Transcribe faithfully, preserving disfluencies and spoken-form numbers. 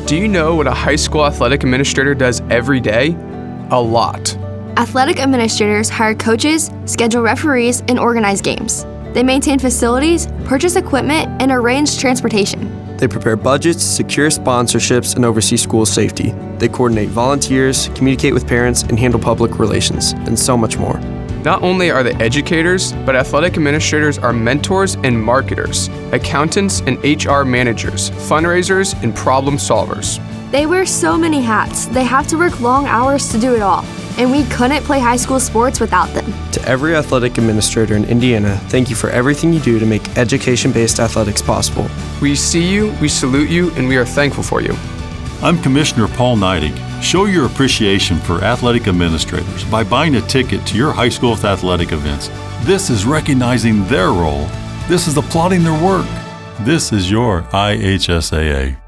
Do you know what a high school athletic administrator does every day? A lot. Athletic administrators hire coaches, schedule referees, and organize games. They maintain facilities, purchase equipment, and arrange transportation. They prepare budgets, secure sponsorships, and oversee school safety. They coordinate volunteers, communicate with parents, and handle public relations, and so much more. Not only are they educators, but athletic administrators are mentors and marketers, accountants and H R managers, fundraisers, and problem solvers. They wear so many hats. They have to work long hours to do it all, and we couldn't play high school sports without them. To every athletic administrator in Indiana, thank you for everything you do to make education-based athletics possible. We see you, we salute you, and we are thankful for you. I'm Commissioner Paul Neidig. Show your appreciation for athletic administrators by buying a ticket to your high school's athletic events. This is recognizing their role. This is applauding their work. This is your I H S A A.